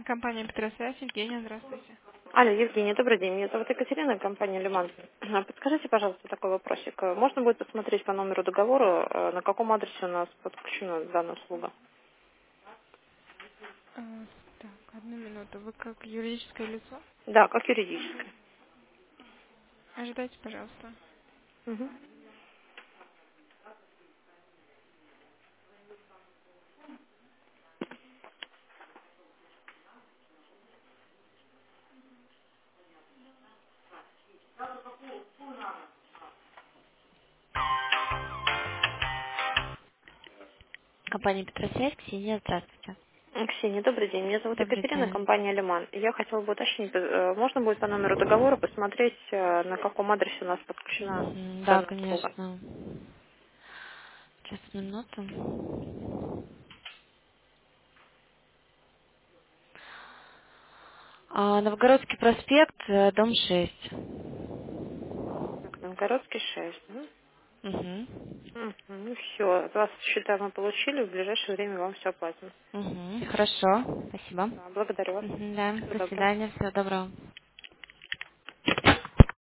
Компания Петросвязь, Евгения, здравствуйте. Алло, Евгения, добрый день. Меня зовут Екатерина, компания «Лиман». Подскажите, пожалуйста, такой вопросик. Можно будет посмотреть по номеру договора, на каком адресе у нас подключена данная услуга? А, Так, одну минуту. Вы как юридическое лицо? Да, как юридическое. Ожидайте, пожалуйста. Мгм. Компания Петросвязь, Ксения, здравствуйте. Ксения, добрый день. Меня зовут Добрый Екатерина, день. компания «Лиман». Я хотела бы уточнить, можно будет по номеру договора посмотреть, на каком адресе у нас подключена Да, данная услуга? конечно. Сейчас, минуту. Новгородский проспект, дом 6. Так, Новгородский 6. Угу. Ну все, от вас счета мы получили, в ближайшее время вам все оплатим. Угу. Хорошо, спасибо. Да, благодарю вас. Да, Всего до доброго. свидания, всего доброго.